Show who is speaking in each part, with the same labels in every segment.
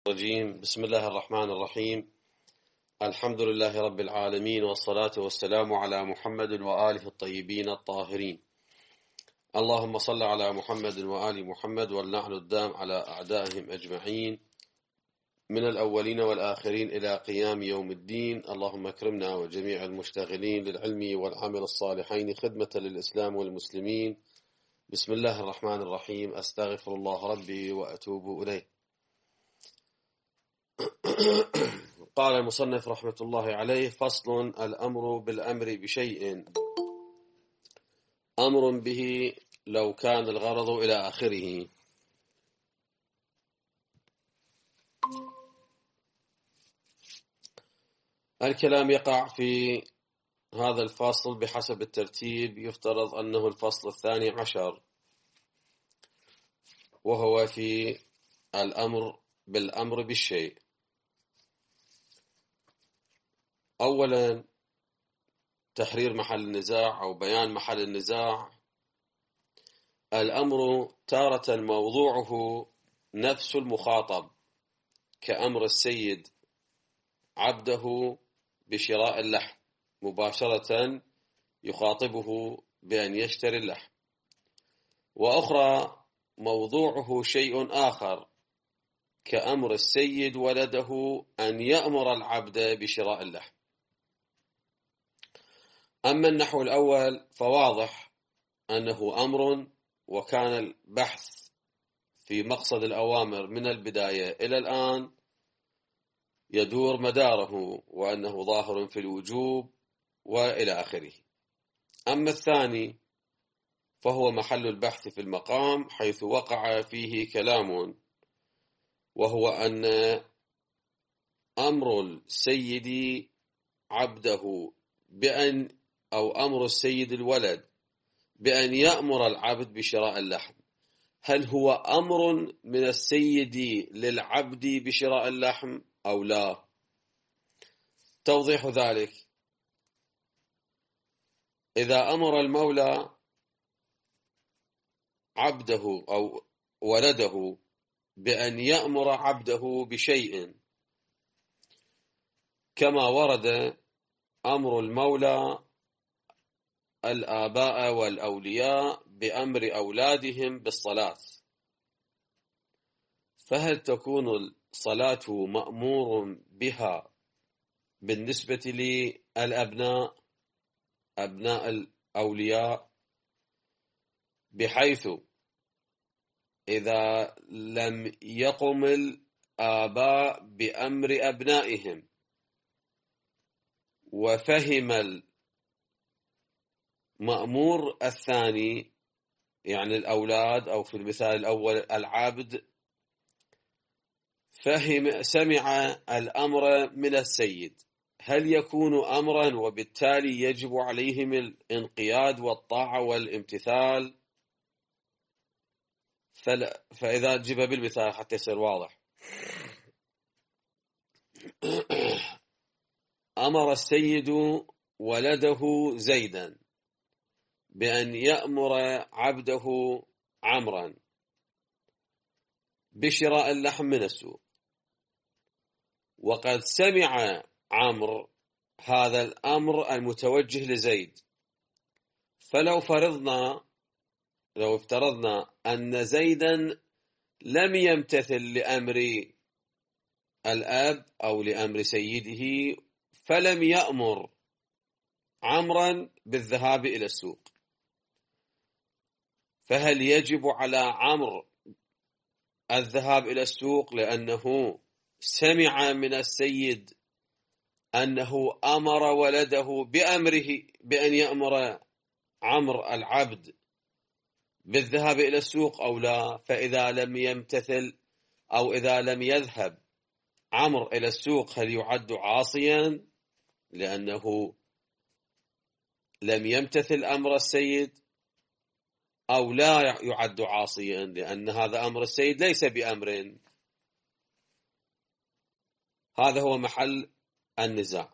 Speaker 1: الرجيم. بسم الله الرحمن الرحيم. الحمد لله رب العالمين، والصلاة والسلام على محمد وآله الطيبين الطاهرين. اللهم صل على محمد وآل محمد، واللعن الدام على أعدائهم أجمعين من الأولين والآخرين إلى قيام يوم الدين. اللهم اكرمنا وجميع المشتغلين للعلم والعمل الصالحين خدمة للإسلام والمسلمين. بسم الله الرحمن الرحيم. أستغفر الله ربي وأتوب إليه. قال المصنف رحمة الله عليه: فصل: الأمر بالأمر بشيء أمر به لو كان الغرض إلى آخره. الكلام يقع في هذا الفصل بحسب الترتيب. يفترض أنه الفصل 12، وهو في الأمر بالأمر بالشيء. أولا، تحرير محل النزاع أو بيان محل النزاع. الأمر تارة موضوعه نفس المخاطب، كأمر السيد عبده بشراء اللحم، مباشرة يخاطبه بأن يشتري اللحم. وأخرى موضوعه شيء آخر، كأمر السيد ولده أن يأمر العبد بشراء اللحم. أما النحو الأول فواضح أنه أمر، وكان البحث في مقصد الأوامر من البداية إلى الآن يدور مداره، وأنه ظاهر في الوجوب وإلى آخره. أما الثاني فهو محل البحث في المقام، حيث وقع فيه كلام، وهو أن أمر السيد عبده أو أمر السيد الولد بأن يأمر العبد بشراء اللحم، هل هو أمر من السيد للعبد بشراء اللحم أو لا؟ توضيح ذلك: إذا أمر المولى عبده أو ولده بأن يأمر عبده بشيء، كما ورد أمر المولى الآباء والأولياء بأمر أولادهم بالصلاة، فهل تكون الصلاة مأمور بها بالنسبة للأبناء، أبناء الأولياء، بحيث إذا لم يقم الآباء بأمر أبنائهم وفهم المأمور الثاني، يعني الأولاد، أو في المثال الأول العبد، سمع الأمر من السيد، هل يكون أمرا وبالتالي يجب عليهم الانقياد والطاعة والامتثال؟ فإذا جب بالمثال حتى يصير واضح: أمر السيد ولده زيدا بأن يأمر عبده عمرا بشراء اللحم من السوق، وقد سمع عمرو هذا الأمر المتوجه لزيد. فلو افترضنا أن زيدا لم يمتثل لأمر الأب أو لأمر سيده، فلم يأمر عمرا بالذهاب إلى السوق، فهل يجب على عمرو الذهاب إلى السوق لأنه سمع من السيد أنه أمر ولده بأمره بأن يأمر عمرو العبد بالذهاب إلى السوق أو لا؟ فإذا لم يمتثل أو إذا لم يذهب عمرو إلى السوق، هل يعد عاصيا لأنه لم يمتثل أمر السيد، أو لا يعد عاصيا لأن هذا أمر السيد ليس بأمر؟ هذا هو محل النزاع.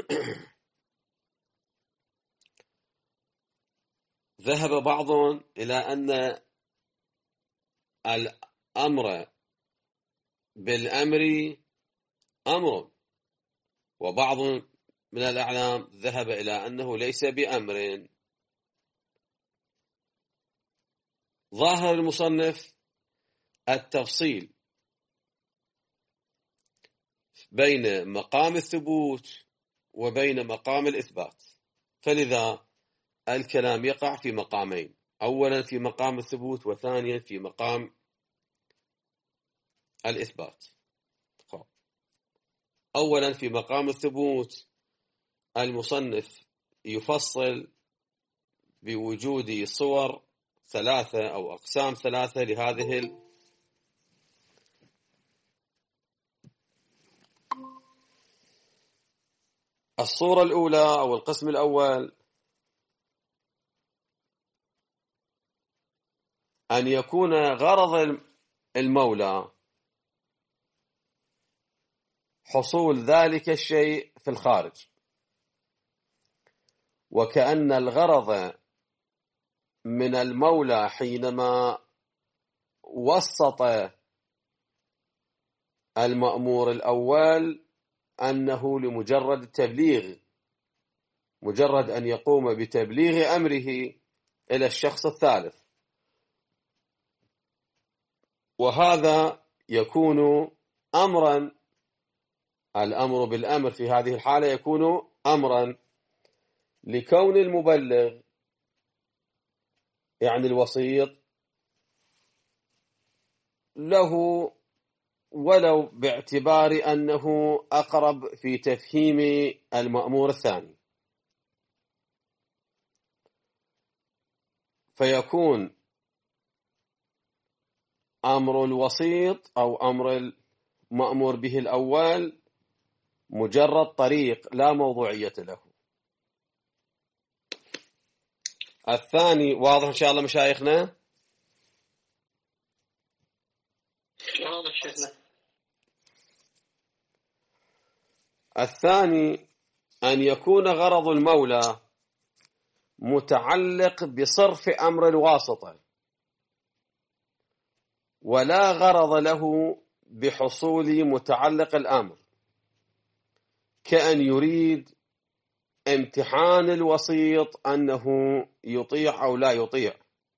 Speaker 1: ذهب بعضهم إلى أن الأمر بالأمر أمر، وبعض من الأعلام ذهب إلى أنه ليس بأمر. ظاهر المصنف التفصيل بين مقام الثبوت وبين مقام الإثبات، فلذا الكلام يقع في مقامين، أولا في مقام الثبوت وثانيا في مقام الإثبات. أولا في مقام الثبوت المصنف يفصل بوجود صور ثلاثة أو أقسام ثلاثة لهذه الصورة الأولى أو القسم الأول، أن يكون غرض المولى حصول ذلك الشيء في الخارج، وكأن الغرض من المولى حينما وسط المأمور الأول أنه لمجرد التبليغ، مجرد أن يقوم بتبليغ أمره إلى الشخص الثالث، وهذا يكون أمرا. الأمر بالأمر في هذه الحالة يكون أمرا لكون المبلغ يعني الوسيط له ولو باعتبار أنه أقرب في تفهيم المأمور الثاني، فيكون أمر الوسيط أو أمر المأمور به الأول مجرد طريق لا موضوعية له. الثاني واضح إن شاء الله مشايخنا؟
Speaker 2: واضح شيخنا.
Speaker 1: الثاني أن يكون غرض المولى متعلق بصرف أمر الواسطة، ولا غرض له بحصول متعلق الأمر، كأن يريد امتحان الوسيط أنه يطيع أو لا يطيع،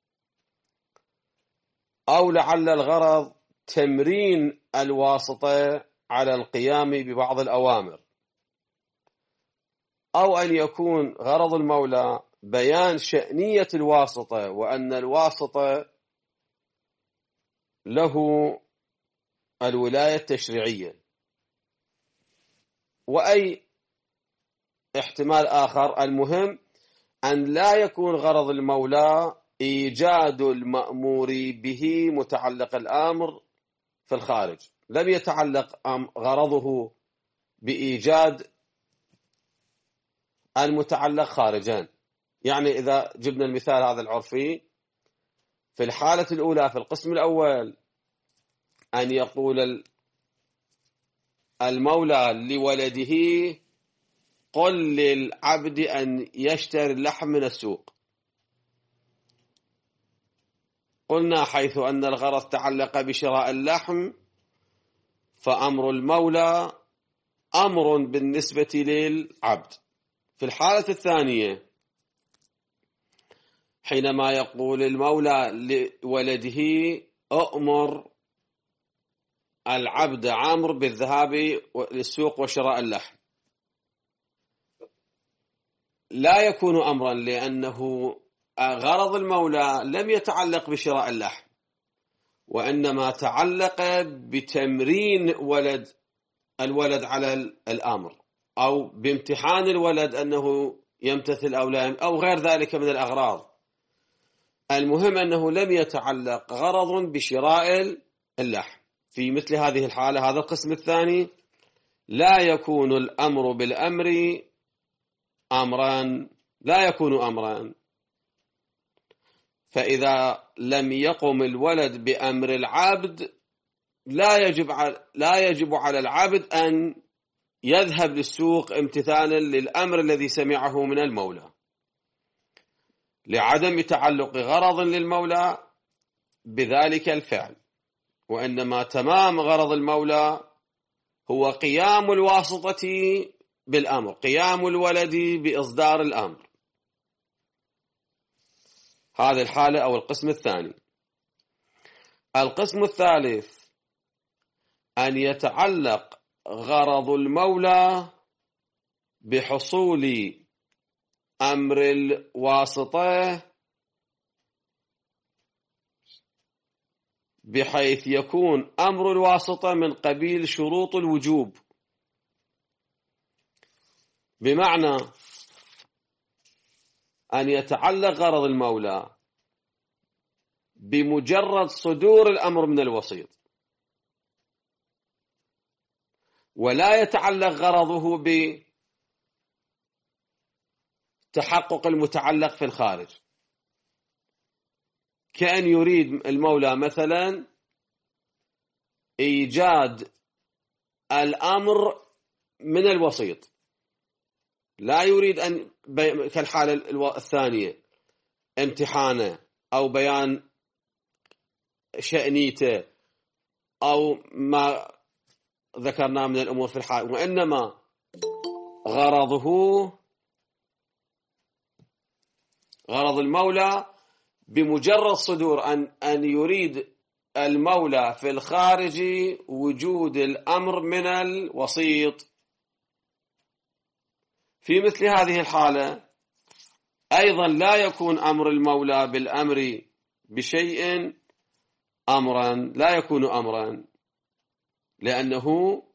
Speaker 1: أو لعل الغرض تمرين الواسطة على القيام ببعض الأوامر، أو أن يكون غرض المولى بيان شأنية الواسطة وأن الواسطة له الولاية التشريعية، وأي احتمال آخر. المهم أن لا يكون غرض المولى إيجاد المأمور به متعلق الأمر في الخارج، لم يتعلق غرضه بإيجاد المتعلق خارجا. يعني إذا جبنا المثال هذا العرفي، في الحالة الأولى في القسم الأول أن يقول المولى لولده قل للعبد أن يشتري اللحم من السوق، قلنا حيث أن الغرض تعلق بشراء اللحم فأمر المولى أمر بالنسبة للعبد. في الحالة الثانية حينما يقول المولى لولده أؤمر العبد عامر بالذهاب للسوق وشراء اللحم، لا يكون أمرا، لأنه غرض المولى لم يتعلق بشراء اللحم، وإنما تعلق بتمرين الولد على الأمر، أو بامتحان الولد أنه يمتثل أو لا، أو غير ذلك من الأغراض. المهم أنه لم يتعلق غرض بشراء اللحم. في مثل هذه الحالة هذا القسم الثاني لا يكون الأمر بالأمر أمرا، لا يكون أمرا. فإذا لم يقم الولد بأمر العبد لا يجب على العبد أن يذهب للسوق امتثالا للأمر الذي سمعه من المولى، لعدم تعلق غرض للمولى بذلك الفعل. وإنما تمام غرض المولى هو قيام الواسطة بالأمر، قيام الولد بإصدار الأمر. هذه الحالة أو القسم الثاني. القسم الثالث أن يتعلق غرض المولى بحصول أمر الواسطة بحيث يكون أمر الواسطة من قبيل شروط الوجوب، بمعنى أن يتعلق غرض المولى بمجرد صدور الأمر من الوسيط، ولا يتعلق غرضه بتحقق المتعلق في الخارج، كأن يريد المولى مثلا إيجاد الأمر من الوسيط، لا يريد أن كالحالة الثانية امتحانه أو بيان شأنيته أو ما ذكرناه من الأمور في الحال، وإنما غرض المولى بمجرد صدور أن يريد المولى في الخارج وجود الأمر من الوسيط. في مثل هذه الحالة أيضا لا يكون أمر المولى بالأمر بشيء أمرا، لا يكون أمرا، لأنه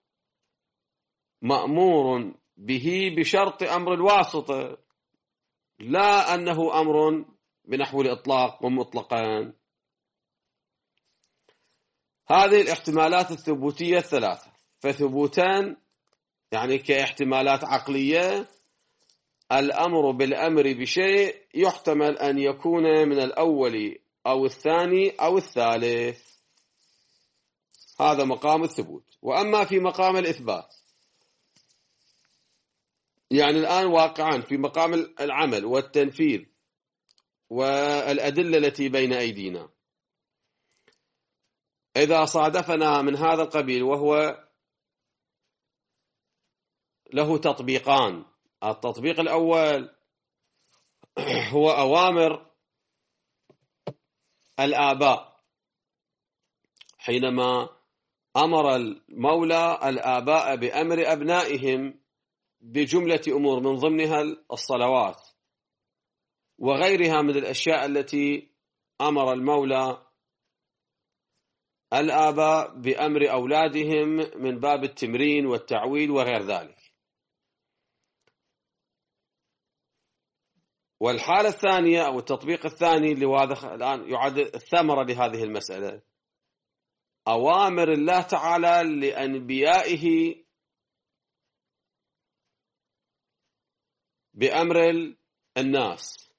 Speaker 1: مأمور به بشرط أمر الواسطة، لا أنه أمر بنحو الإطلاق ومطلقا. هذه الاحتمالات الثبوتية الثلاثة، فثبوتان يعني كاحتمالات عقلية، الأمر بالأمر بشيء يحتمل أن يكون من الأول أو الثاني أو الثالث، هذا مقام الثبوت. وأما في مقام الإثبات، يعني الآن واقعا في مقام العمل والتنفيذ والأدلة التي بين أيدينا، إذا صادفنا من هذا القبيل وهو له تطبيقان، التطبيق الأول هو أوامر الآباء، حينما أمر المولى الآباء بأمر أبنائهم بجملة أمور من ضمنها الصلوات وغيرها من الأشياء التي أمر المولى الآباء بأمر أولادهم من باب التمرين والتعويد وغير ذلك. والحالة الثانية أو التطبيق الثاني اللي هذا الآن يعد الثمرة لهذه المسألة، أوامر الله تعالى لأنبيائه بأمر الناس.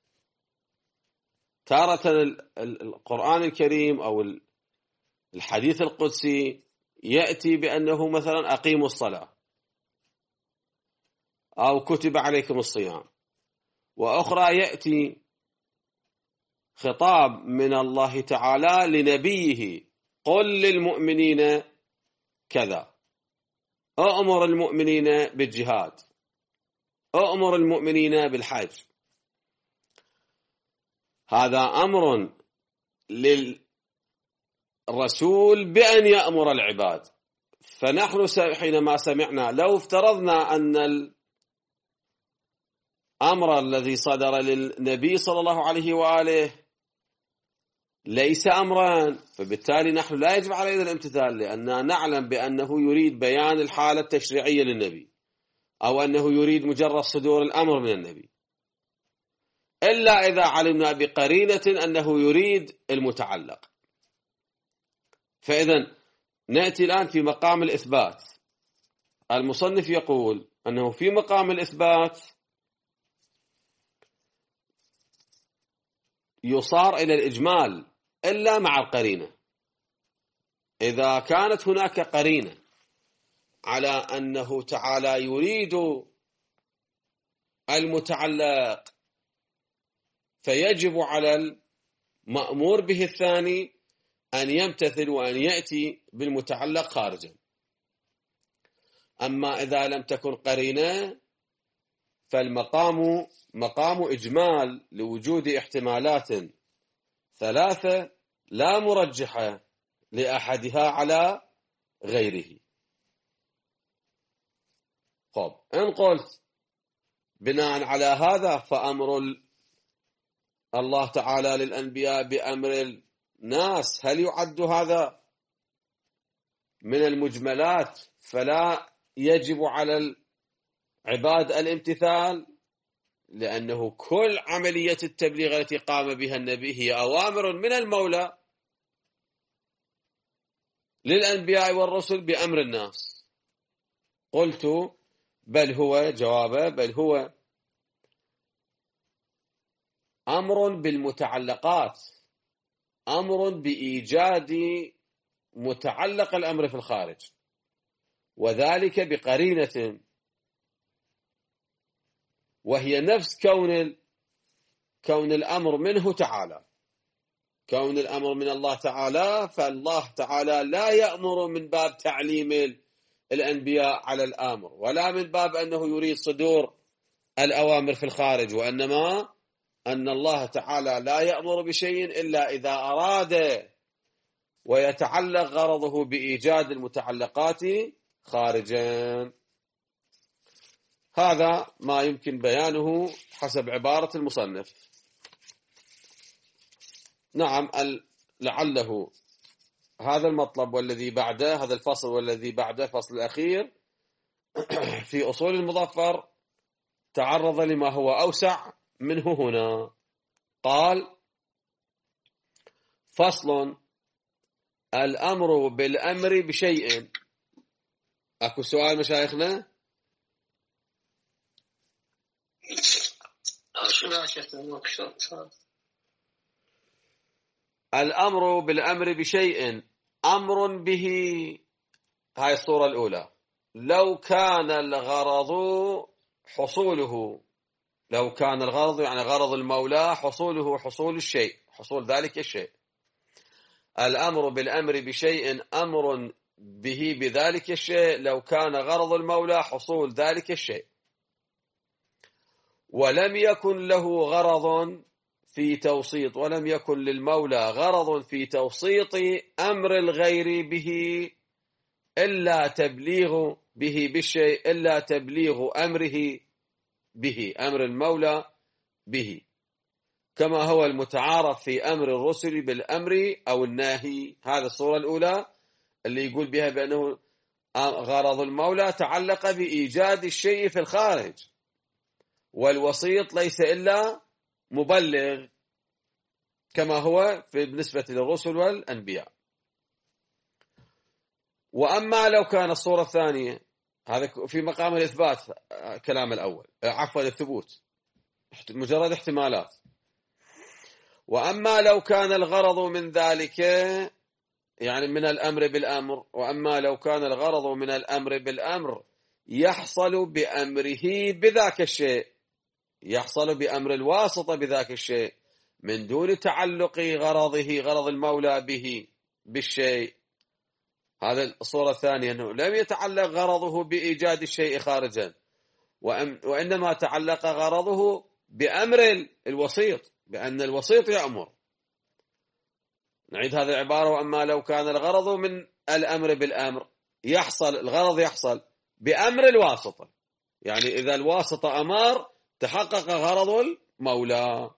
Speaker 1: تارة القرآن الكريم أو الحديث القدسي يأتي بأنه مثلا أقيموا الصلاة أو كتب عليكم الصيام، وأخرى يأتي خطاب من الله تعالى لنبيه قل للمؤمنين كذا، أأمر المؤمنين بالجهاد، أأمر المؤمنين بالحج. هذا أمر للرسول بأن يأمر العباد. فنحن حينما سمعنا، لو افترضنا أن الأمر الذي صدر للنبي صلى الله عليه وآله ليس أمرا، فبالتالي نحن لا يجب علينا الامتثال، لأننا نعلم بأنه يريد بيان الحالة التشريعية للنبي، أو أنه يريد مجرد صدور الأمر من النبي، إلا إذا علمنا بقرينة أنه يريد المتعلق. فإذا نأتي الآن في مقام الإثبات. المصنف يقول أنه في مقام الإثبات يصار إلى الإجمال إلا مع القرينة. إذا كانت هناك قرينة على أنه تعالى يريد المتعلق، فيجب على المأمور به الثاني أن يمتثل وأن يأتي بالمتعلق خارجا. أما إذا لم تكن قرينة فالمقام مقام إجمال لوجود احتمالات ثلاثة لا مرجحة لأحدها على غيره. طب إن قلت بناء على هذا فأمر الله تعالى للأنبياء بأمر الناس هل يعد هذا من المجملات فلا يجب على العباد الامتثال؟ لأنه كل عملية التبليغ التي قام بها النبي هي أوامر من المولى للأنبياء والرسل بأمر الناس. قلت بل هو جوابه بل هو أمر بالمتعلقات، أمر بإيجاد متعلق الأمر في الخارج، وذلك بقرينة وهي نفس كون الأمر منه تعالى. كون الأمر من الله تعالى، فالله تعالى لا يأمر من باب تعليم الأنبياء على الآمر ولا من باب أنه يريد صدور الأوامر في الخارج، وإنما أن الله تعالى لا يأمر بشيء إلا إذا أراد ويتعلق غرضه بإيجاد المتعلقات خارجا. هذا ما يمكن بيانه حسب عبارة المصنف. نعم، لعله هذا المطلب والذي بعده، هذا الفصل والذي بعده، فصل الأخير في أصول المظفر، تعرض لما هو أوسع منه هنا. قال: فصل: الأمر بالأمر بشيء. أكو سؤال مشايخنا؟ الأمر بالأمر بشيء أمر به، هاي الصورة الأولى. لو كان الغرض حصوله، لو كان الغرض يعني غرض المولى حصوله حصول الشيء، حصول ذلك الشيء. الأمر بالأمر بشيء أمر به بذلك الشيء لو كان غرض المولى حصول ذلك الشيء، ولم يكن له غرض في توسيط، ولم يكن للمولى غرض في توسيط أمر الغير به إلا تبليغ به بالشيء، إلا تبليغ أمره به، أمر المولى به، كما هو المتعارف في أمر الرسل بالأمر أو الناهي. هذا الصورة الأولى اللي يقول بها بأنه غرض المولى تعلق بإيجاد الشيء في الخارج، والوسيط ليس إلا مبلغ كما هو بالنسبة للرسل والأنبياء. وأما لو كان الصورة الثانية، هذا في مقام الإثبات كلام الأول، عفوا الثبوت، مجرد احتمالات. وأما لو كان الغرض من ذلك يعني من الأمر بالأمر، وأما لو كان الغرض من الأمر بالأمر يحصل بأمره بذاك الشيء، يحصل بأمر الواسطة بذاك الشيء من دون تعلق غرضه غرض المولى به بالشيء. هذا الصورة الثانية، أنه لم يتعلق غرضه بإيجاد الشيء خارجا، وإنما تعلق غرضه بأمر الوسيط، بأن الوسيط يأمر. نعيد هذه العبارة: وأما لو كان الغرض من الأمر بالأمر يحصل، الغرض يحصل بأمر الواسطة، يعني إذا الواسطة أمر تحقق غرض المولى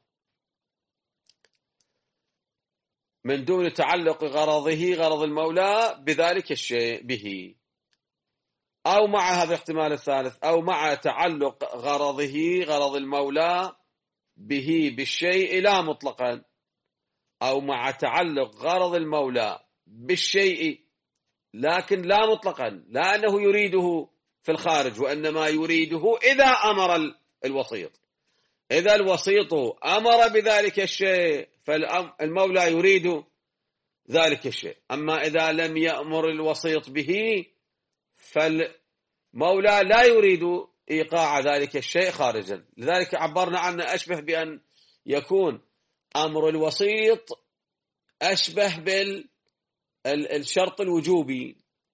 Speaker 1: من دون تعلق غرضه غرض المولى بذلك الشيء به، أو مع هذا الاحتمال الثالث، أو مع تعلق غرضه غرض المولى به بالشيء لا مطلقا، أو مع تعلق غرض المولى بالشيء لكن لا مطلقا، لا أنه يريده في الخارج، وإنما يريده إذا أمر الوسيط. إذا الوسيط أمر بذلك الشيء فالمولى يريد ذلك الشيء. أما إذا لم يأمر الوسيط به فالمولى لا يريد إيقاع ذلك الشيء خارجا. لذلك عبرنا عنه أشبه بأن يكون أمر الوسيط أشبه الشرط الوجوبي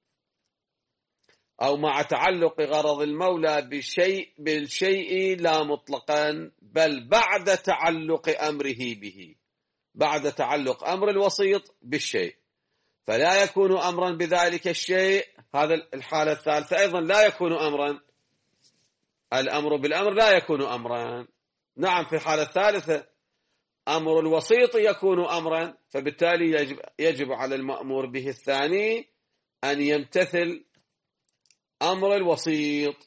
Speaker 1: أو مع تعلق غرض المولى بالشيء لا مطلقا، بل بعد تعلق أمره به، بعد تعلق أمر الوسيط بالشيء، فلا يكون أمرا بذلك الشيء. هذا الحالة الثالثة أيضا لا يكون أمرا، الأمر بالأمر لا يكون أمرا. نعم، في الحالة الثالثة أمر الوسيط يكون أمرا، فبالتالي يجب على المأمور به الثاني أن يمتثل أمر الوسيط.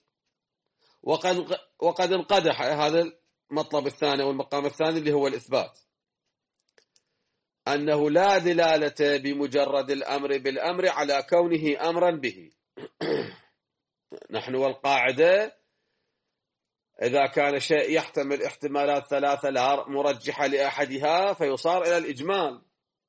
Speaker 1: وقد انقدح هذا المطلب الثاني والمقام الثاني اللي هو الإثبات، أنه لا دلالة بمجرد الأمر بالأمر على كونه أمرا به. نحن والقاعدة إذا كان شيء يحتمل احتمالات ثلاثة لا مرجح لأحدها فيصار إلى الإجمال.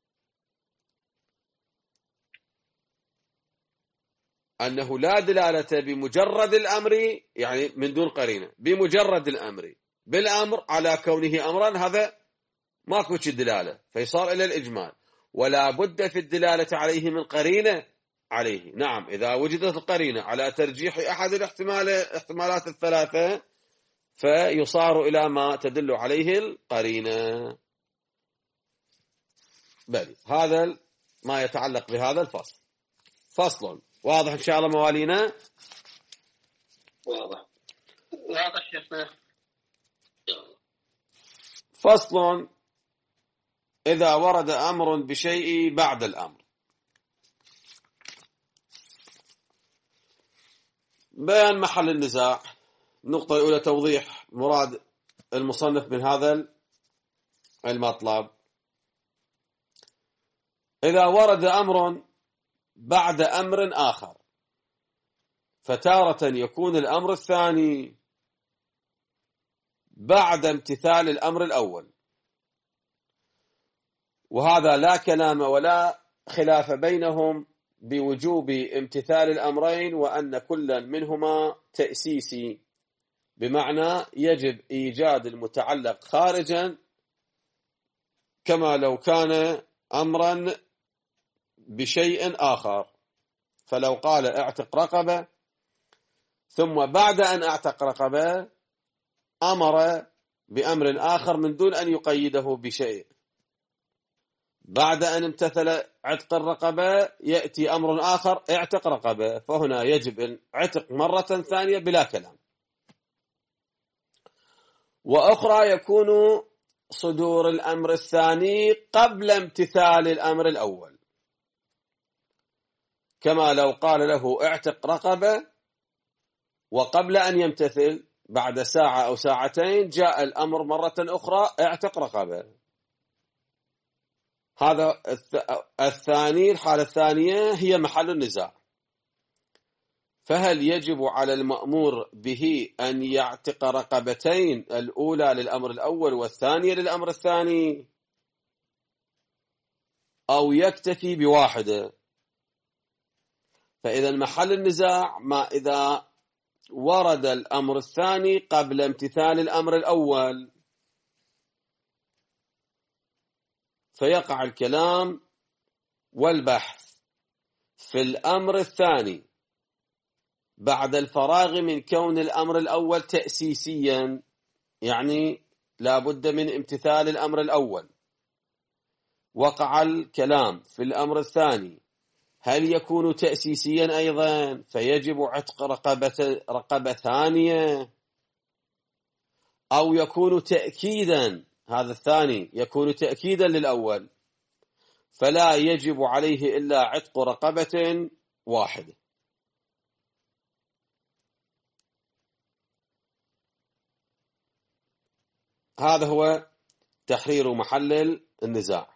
Speaker 1: أنه لا دلالة بمجرد الأمر، يعني من دون قرينة، بمجرد الأمر بالأمر على كونه أمرا، هذا ماكو دلالة فيصار إلى الإجمال. ولا بد في الدلالة عليه من قرينة عليه. نعم، إذا وجدت القرينة على ترجيح أحد الاحتمالات الثلاثة فيصار إلى ما تدل عليه القرينة. بل هذا ما يتعلق بهذا الفصل. فصل واضح إن شاء الله موالينا؟
Speaker 2: واضح شيخنا.
Speaker 1: فصل إذا ورد أمر بشيء بعد الأمر. بيان محل النزاع. النقطة الأولى توضيح مراد المصنف من هذا المطلب. إذا ورد أمر بعد أمر آخر، فتارة يكون الأمر الثاني بعد امتثال الأمر الأول، وهذا لا كلام ولا خلاف بينهم بوجوب امتثال الأمرين، وأن كلا منهما تأسيسي، بمعنى يجب إيجاد المتعلق خارجا كما لو كان أمرا بشيء آخر. فلو قال اعتق رقبة ثم بعد أن اعتق رقبة أمر بأمر آخر من دون أن يقيده بشيء، بعد أن امتثل عتق الرقبة يأتي أمر آخر اعتق رقبة، فهنا يجب العتق مرة ثانية بلا كلام. وأخرى يكون صدور الأمر الثاني قبل امتثال الأمر الأول، كما لو قال له اعتق رقبة وقبل أن يمتثل بعد ساعة أو ساعتين جاء الأمر مرة أخرى اعتق رقبة. هذا الثاني، الحالة الثانية هي محل النزاع. فهل يجب على المأمور به أن يعتق رقبتين، الأولى للأمر الأول والثانية للأمر الثاني، أو يكتفي بواحدة؟ فإذا محل النزاع ما إذا ورد الأمر الثاني قبل امتثال الأمر الأول، فيقع الكلام والبحث في الأمر الثاني بعد الفراغ من كون الأمر الأول تأسيسيا، يعني لا بد من امتثال الأمر الأول. وقع الكلام في الأمر الثاني هل يكون تأسيسيا أيضا فيجب عتق رقبة ثانية، أو يكون تأكيدا، هذا الثاني يكون تأكيدا للأول فلا يجب عليه إلا عتق رقبة واحدة. هذا هو تحرير محل النزاع.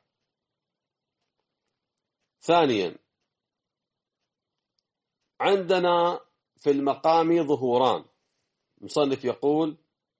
Speaker 1: ثانيا، عندنا في المقام ظهوران. المصنف يقول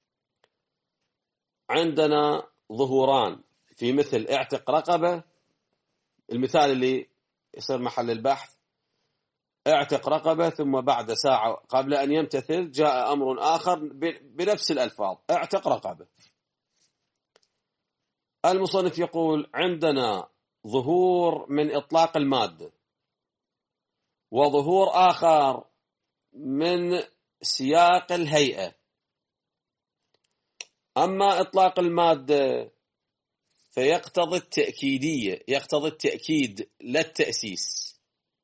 Speaker 1: عندنا ظهوران في مثل اعتق رقبة، المثال اللي يصير محل البحث، اعتق رقبة ثم بعد ساعة قبل أن يمتثل جاء أمر آخر بنفس الألفاظ اعتق رقبة. المصنف يقول عندنا ظهور من إطلاق المادة، وظهور آخر من سياق الهيئة. أما إطلاق المادة فيقتضي التأكيدية، يقتضي التأكيد لا التأسيس.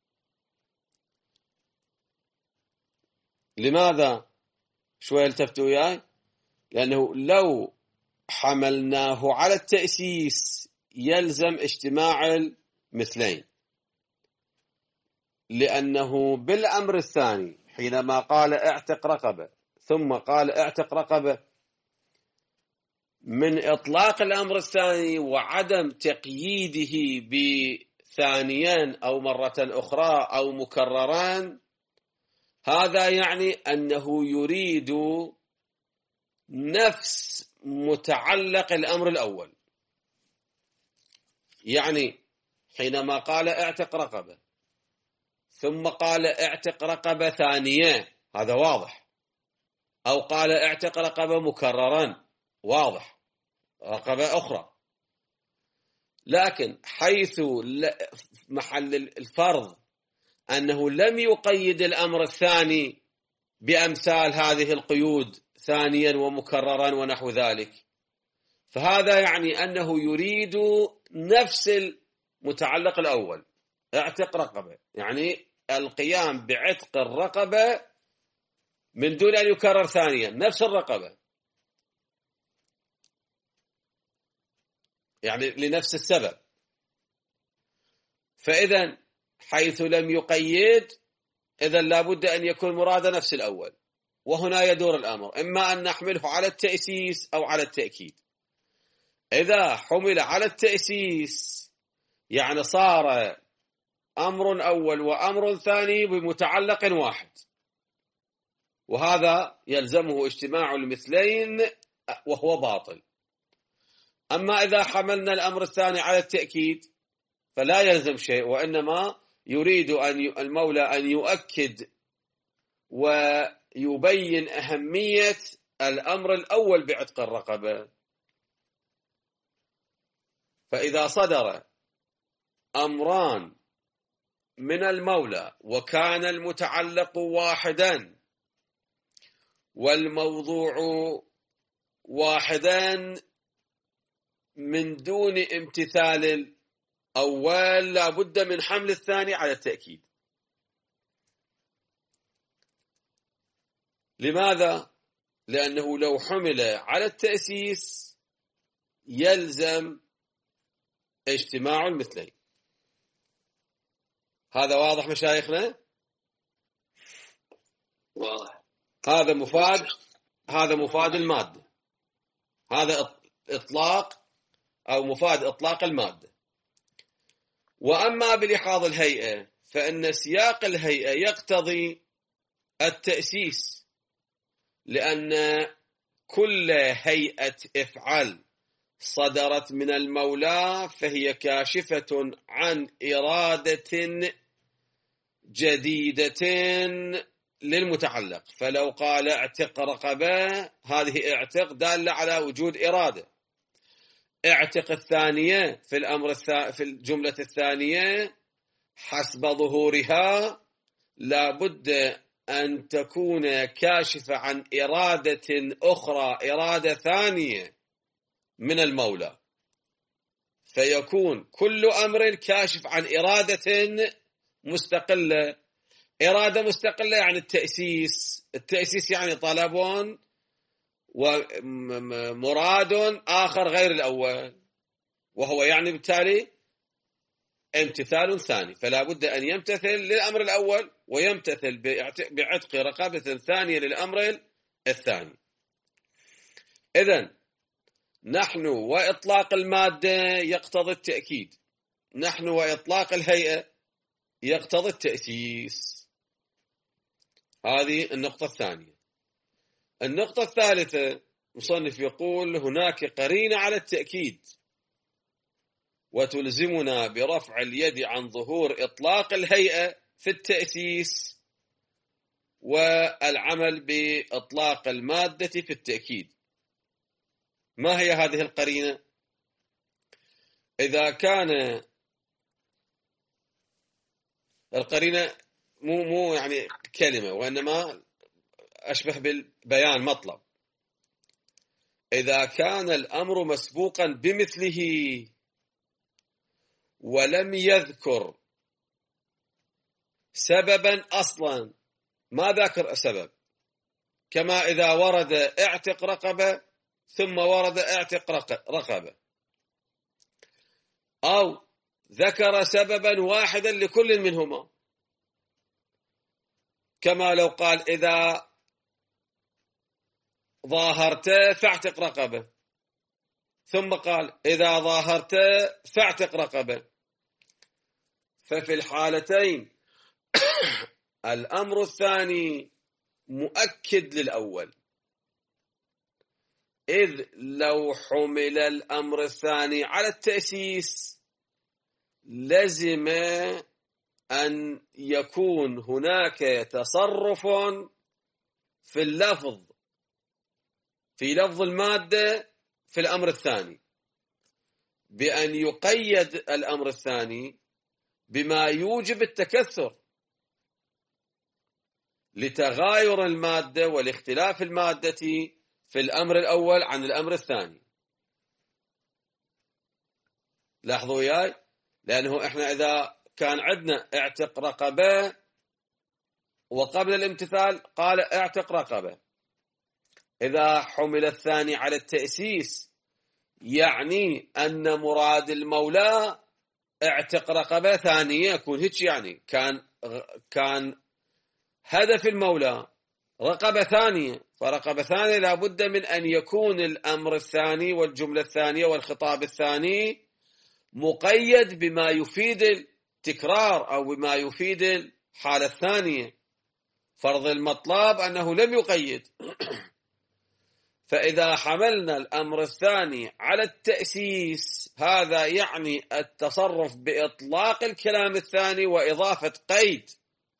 Speaker 1: لماذا؟ شوية التفتوا وياي. لأنه لو حملناه على التأسيس يلزم اجتماع المثلين، لأنه بالأمر الثاني حينما قال اعتق رقبة ثم قال اعتق رقبة، من إطلاق الأمر الثاني وعدم تقييده بثانيان أو مرة أخرى أو مكرران، هذا يعني أنه يريد نفس متعلق الأمر الأول. يعني حينما قال اعتق رقبة ثم قال اعتق رقبة ثانية، هذا واضح. أو قال اعتق رقبة مكررا، واضح، رقبة أخرى. لكن حيث محل الفرض أنه لم يقيد الأمر الثاني بأمثال هذه القيود ثانيا ومكررا ونحو ذلك، فهذا يعني أنه يريد نفس المتعلق الأول، اعتق رقبة، يعني القيام بعتق الرقبة من دون أن يكرر ثانيا، نفس الرقبة، يعني لنفس السبب. فإذا حيث لم يقيد، إذا لابد أن يكون مراد نفس الأول. وهنا يدور الأمر، إما أن نحمله على التأسيس أو على التأكيد. إذا حمل على التأسيس يعني صار أمر أول وأمر ثاني بمتعلق واحد، وهذا يلزمه اجتماع المثلين وهو باطل. أما إذا حملنا الأمر الثاني على التأكيد فلا يلزم شيء، وإنما يريد المولى أن يؤكد ويبين أهمية الأمر الأول بعتق الرقبة. فإذا صدر أمران من المولى وكان المتعلق واحدا والموضوع واحدا من دون امتثال الأول، لا بد من حمل الثاني على التأكيد. لماذا؟ لأنه لو حمل على التأسيس يلزم اجتماع المثلين. هذا واضح مشايخنا؟
Speaker 2: واضح.
Speaker 1: هذا مفاد المادة، هذا إطلاق أو مفاد إطلاق المادة. وأما بلحاظ الهيئة فإن سياق الهيئة يقتضي التأسيس، لأن كل هيئة افعل صدرت من المولى فهي كاشفة عن إرادة جديدة للمتعلق. فلو قال اعتق رقبة، هذه اعتق دالة على وجود إرادة. اعتق الثانية في الجملة الثانية حسب ظهورها لابد أن تكون كاشفة عن إرادة أخرى، إرادة ثانية من المولى، فيكون كل أمر كاشف عن إرادة مستقلة. إرادة مستقلة يعني التأسيس يعني طلب ومراد آخر غير الأول، وهو يعني بالتالي امتثال ثاني. فلا بد أن يمتثل للأمر الأول ويمتثل بعتق رقبة ثانية للأمر الثاني. إذن نحن وإطلاق المادة يقتضي التأكيد، نحن وإطلاق الهيئة يقتضي التأسيس. هذه النقطة الثانية. النقطة الثالثة، مصنف يقول هناك قرينة على التأكيد وتلزمنا برفع اليد عن ظهور إطلاق الهيئة في التأسيس والعمل بإطلاق المادة في التأكيد. ما هي هذه القرينة؟ إذا كان القرينة مو يعني كلمة، وإنما أشبه بالبيان مطلب. إذا كان الأمر مسبوقا بمثله ولم يذكر سببا أصلا، ما ذكر سبب، كما إذا ورد اعتق رقبة ثم ورد اعتق رقبة، أو ذكر سببا واحدا لكل منهما، كما لو قال إذا ظاهرت فاعتق رقبة، ثم قال إذا ظاهرت فاعتق رقبة، ففي الحالتين الأمر الثاني مؤكد للأول، إذ لو حمل الأمر الثاني على التأسيس لزم أن يكون هناك تصرف في اللفظ، في لفظ المادة في الأمر الثاني، بأن يقيد الأمر الثاني بما يوجب التكثر لتغاير المادة والاختلاف المادة في الأمر الأول عن الأمر الثاني. لاحظوا وياي، لأنه إحنا إذا كان عندنا اعتق رقبة وقبل الامتثال قال اعتق رقبة، إذا حمل الثاني على التأسيس يعني أن مراد المولى اعتق رقبة ثانية، يكون هيك، يعني كان هدف المولى رقبة ثانية، فرقبة ثانية لابد من أن يكون الأمر الثاني والجملة الثانية والخطاب الثاني مقيد بما يفيد التكرار أو بما يفيد الحالة الثانية. فرض المطلب أنه لم يقيد، فإذا حملنا الأمر الثاني على التأسيس هذا يعني التصرف بإطلاق الكلام الثاني وإضافة قيد،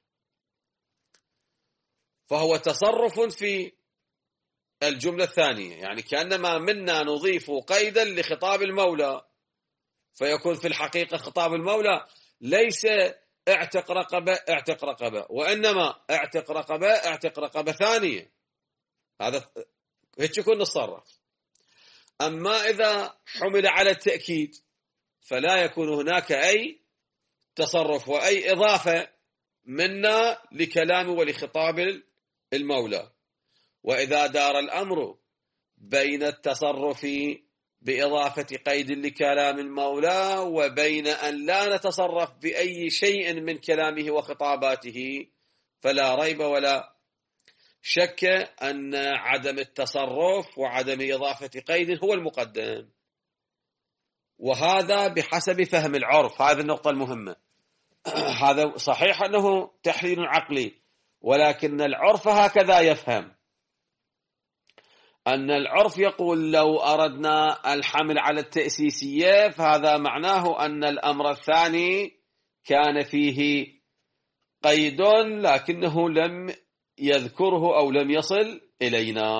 Speaker 1: فهو تصرف في الجملة الثانية، يعني كأنما منا نضيف قيدا لخطاب المولى، فيكون في الحقيقة خطاب المولى ليس اعتق رقبة اعتق رقبة، وإنما اعتق رقبة اعتق رقبة ثانية. هذا هيك يكون نتصرف. أما إذا حمل على التأكيد فلا يكون هناك أي تصرف وأي إضافة منا لكلام ولخطاب المولى. وإذا دار الأمر بين التصرف بإضافة قيد لكلام المولى وبين أن لا نتصرف بأي شيء من كلامه وخطاباته، فلا ريب ولا شك أن عدم التصرف وعدم إضافة قيد هو المقدم، وهذا بحسب فهم العرف. هذه النقطة المهمة. هذا صحيح أنه تحليل عقلي، ولكن العرف هكذا يفهم، أن العرف يقول لو أردنا الحمل على التأسيسية فهذا معناه أن الأمر الثاني كان فيه قيد لكنه لم يذكره أو لم يصل إلينا.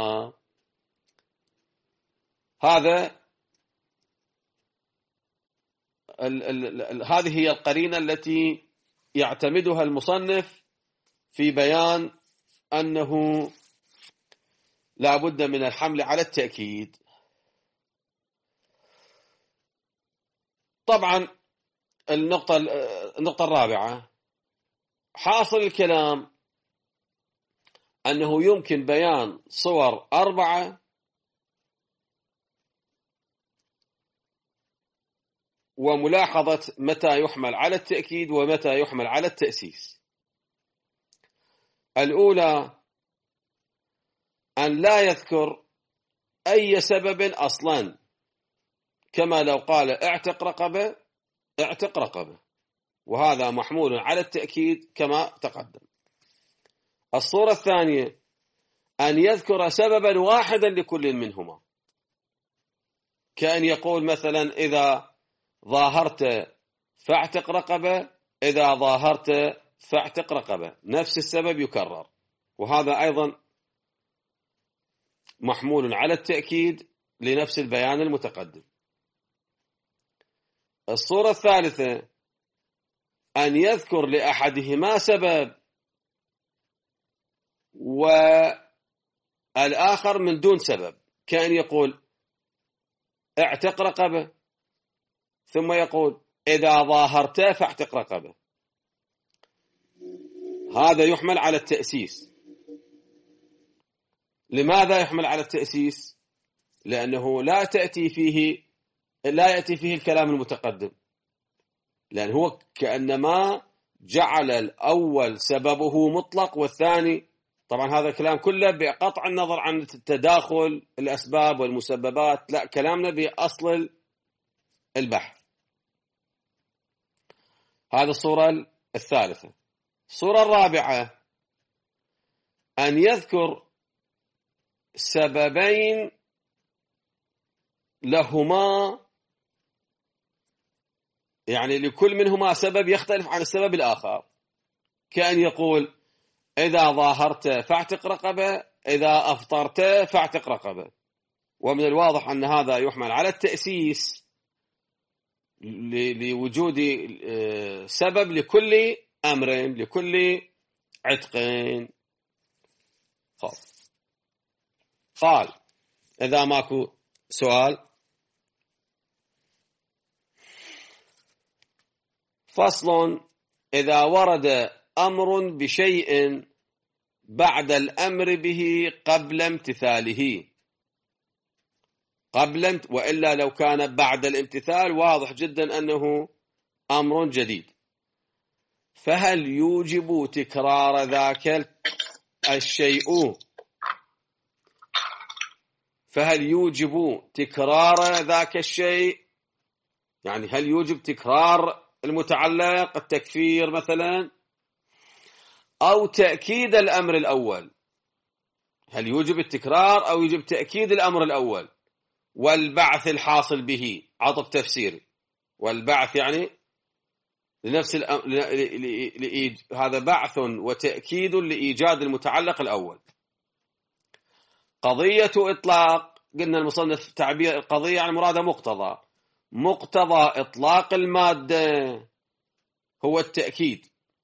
Speaker 1: هذا هذه هي القرينة التي يعتمدها المصنف في بيان أنه لا بد من الحمل على التأكيد. طبعا النقطة الرابعة، حاصل الكلام أنه يمكن بيان صور 4 وملاحظة متى يحمل على التأكيد ومتى يحمل على التأسيس. الأولى أن لا يذكر أي سبب أصلا، كما لو قال اعتق رقبة اعتق رقبة، وهذا محمول على التأكيد كما تقدم. الصورة الثانية أن يذكر سببا واحدا لكل منهما، كأن يقول مثلا إذا ظاهرت فاعتق رقبة إذا ظاهرت فاعتق رقبة، نفس السبب يكرر، وهذا أيضا محمول على التأكيد لنفس البيان المتقدم. الصورة الثالثة أن يذكر لأحدهما سبب والآخر من دون سبب، كأن يقول اعتق رقبة ثم يقول إذا ظاهرت فاعتق رقبة. هذا يحمل على التأسيس. لماذا يحمل على التأسيس؟ لأنه لا يأتي فيه الكلام المتقدم، لأن هو كأنما جعل الأول سببه مطلق والثاني، طبعا هذا الكلام كله بقطع النظر عن تداخل الأسباب والمسببات، لا، كلامنا بأصل البحث. هذه الصورة الثالثة. الصورة الرابعة أن يذكر سببين لهما، يعني لكل منهما سبب يختلف عن السبب الآخر، كأن يقول إذا ظاهرت فاعتق رقبة، إذا أفطرت فاعتق رقبة. ومن الواضح أن هذا يحمل على التأسيس لوجود سبب لكل أمر، لكل عتقين. قال إذا ماكو سؤال. فصل: إذا ورد أمر بشيء بعد الأمر به قبل امتثاله، وإلا لو كان بعد الامتثال واضح جدا أنه أمر جديد، فهل يوجب تكرار ذاك الشيء؟ فهل يوجب تكرار ذاك الشيء؟ يعني هل يوجب تكرار المتعلق، التكفير مثلا، أو تأكيد الأمر الأول؟ هل يوجب التكرار أو يوجب تأكيد الأمر الأول؟ والبعث الحاصل به عطف تفسيري، والبعث يعني لنفس هذا بعث وتأكيد لإيجاد المتعلق الأول. قضية إطلاق، قلنا المصنف تعبير القضية يعني مرادة مقتضى إطلاق المادة هو التأكيد.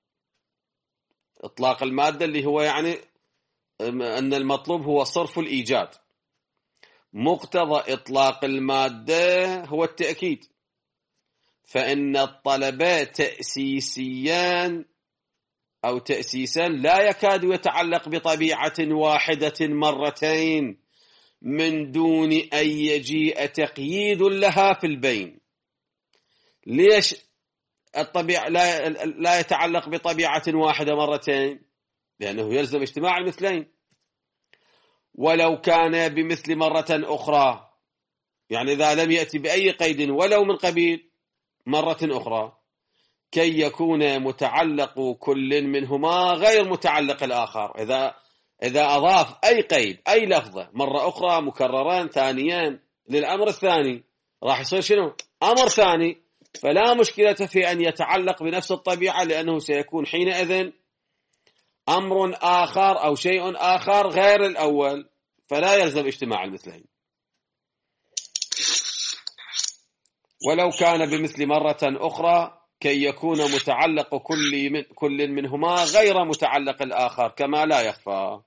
Speaker 1: إطلاق المادة اللي هو يعني أن المطلوب هو صرف الإيجاد. مقتضى إطلاق المادة هو التأكيد، فإن الطلب تأسيسيان أو تأسيسا لا يكاد يتعلق بطبيعة واحدة مرتين من دون أن يجيء تقييد لها في البين. ليش الطبيعة لا يتعلق بطبيعة واحدة مرتين؟ لأنه يلزم اجتماع المثلين. ولو كان بمثل مرة أخرى، يعني إذا لم يأتي بأي قيد ولو من قبيل مرة أخرى، كي يكون متعلق كل منهما غير متعلق الآخر. إذا أضاف أي قيد، أي لفظة مرة أخرى، مكرران ثانيان للأمر الثاني، راح يصير شنو؟ أمر ثاني، فلا مشكلة في أن يتعلق بنفس الطبيعة، لأنه سيكون حينئذ أمر آخر أو شيء آخر غير الأول، فلا يلزم اجتماع المثلين. ولو كان بمثل مرة أخرى كي يكون متعلق كل منهما غير متعلق الآخر كما لا يخفى.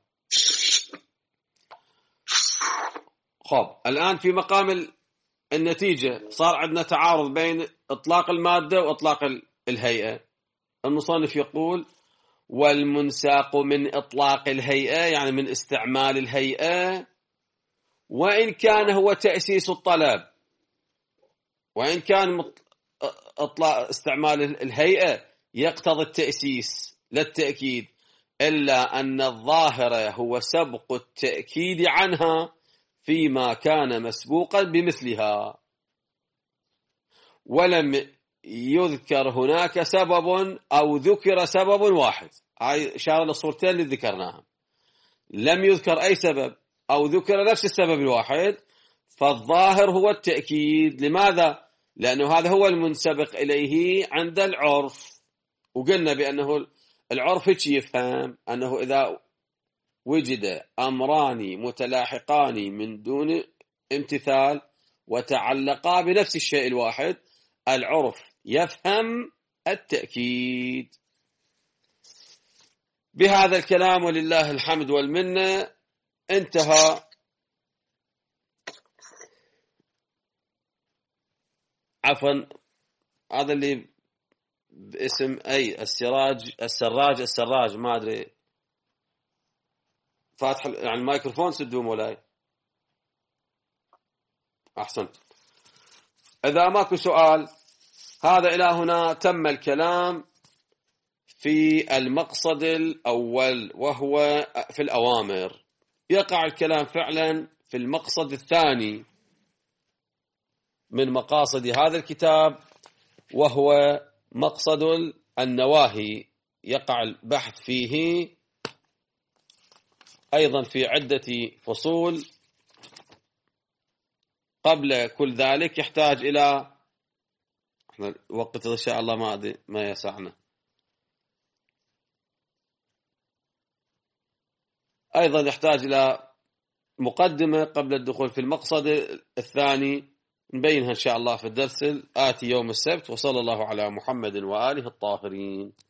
Speaker 1: خب، الآن في مقام النتيجة صار عندنا تعارض بين إطلاق المادة وإطلاق الهيئة. المصنف يقول: والمنساق من إطلاق الهيئة، يعني من استعمال الهيئة، وإن كان هو تأسيس الطلب، وإن كان استعمال الهيئة يقتضي التأسيس لا التأكيد، إلا أن الظاهر هو سبق التأكيد عنها فيما كان مسبوقا بمثلها، ولم يذكر هناك سبب أو ذكر سبب واحد. هاي إشارة للصورتين اللي ذكرناها، لم يذكر أي سبب أو ذكر نفس السبب الواحد، فالظاهر هو التأكيد. لماذا؟ لأنه هذا هو المنسبق إليه عند العرف، وقلنا بأنه العرف هيك يفهم أنه إذا وجد أمران متلاحقان من دون امتثال وتعلقا بنفس الشيء الواحد، العرف يفهم التأكيد. بهذا الكلام ولله الحمد والمنة انتهى عفوا هذا اللي باسم أي السراج ما أدري فاتح يعني الميكروفون سدوه مولاي. أحسنت. إذا ماكو سؤال هذا إلى هنا تم الكلام في المقصد الأول وهو في الأوامر. يقع الكلام فعلا في المقصد الثاني من مقاصد هذا الكتاب وهو مقصد النواهي. يقع البحث فيه أيضا في عدة فصول. قبل كل ذلك يحتاج إلى وقت إن شاء الله ما يسعنا. أيضا يحتاج إلى مقدمة قبل الدخول في المقصد الثاني نبينها إن شاء الله في الدرس الآتي يوم السبت. وصلى الله على محمد وآله الطاهرين.